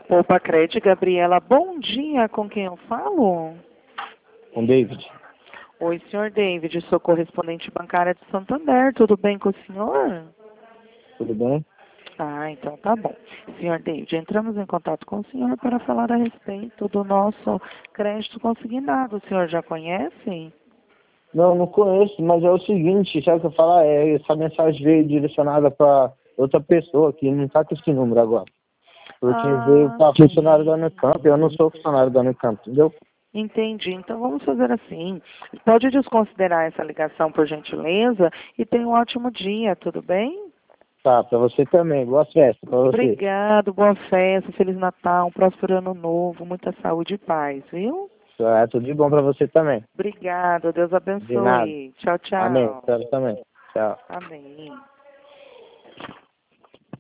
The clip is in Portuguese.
Opa, Crede, Gabriela, bom dia, com quem eu falo? Com David. Oi, senhor David, sou correspondente bancária de Santander, tudo bem com o senhor? Tudo bem? Ah, então tá bom. Senhor David, entramos em contato com o senhor para falar a respeito do nosso crédito consignado. O senhor já conhece? Não, não conheço, mas é o seguinte, sabe o que eu falar? Essa mensagem veio direcionada para outra pessoa que não está com esse número agora. Porque veio para funcionário da Unicamp, eu não sou funcionário da Unicamp, entendeu? Entendi. Então vamos fazer assim. Pode desconsiderar essa ligação, por gentileza, e tenha um ótimo dia, tudo bem? Tá, para você também. Boa festa para você. Obrigado, boa festa, Feliz Natal, um próspero ano novo, muita saúde e paz, viu? Tudo de bom para você também. Obrigado, Deus De nada. abençoe. Tchau, Amém. tchau. Espero também. Tchau. Amém.